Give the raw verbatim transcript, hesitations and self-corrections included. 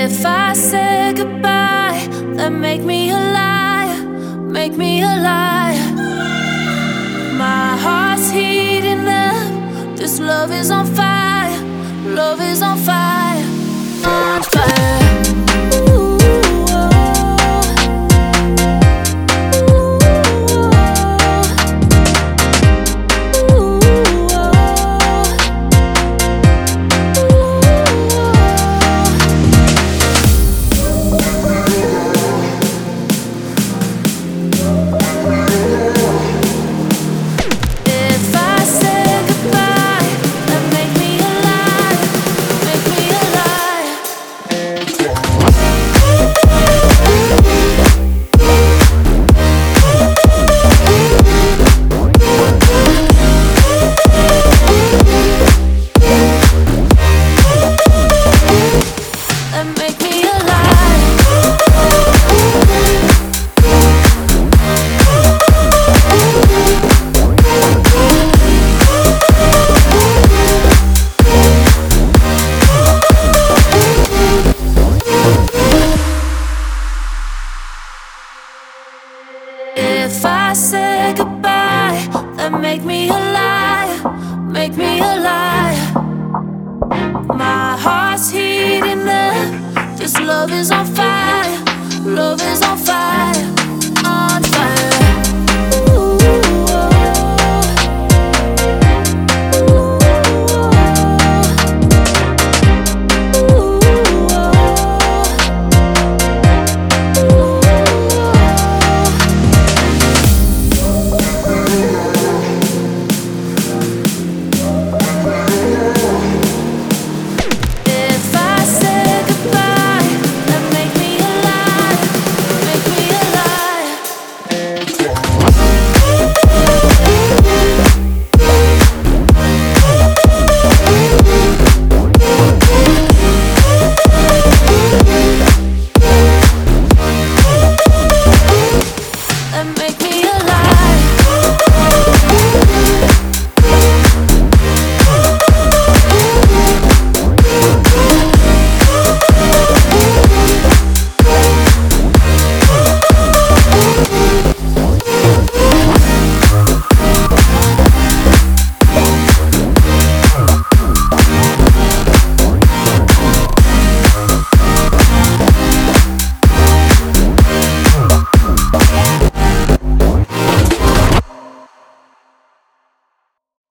If I say goodbye, then make me a liar, make me a liar. My heart's heating up, this love is on fire, love is on fire, on fire. If I say goodbye, then make me a liar, make me a liar. My heart's heating up, this love is on fire, love is on fire.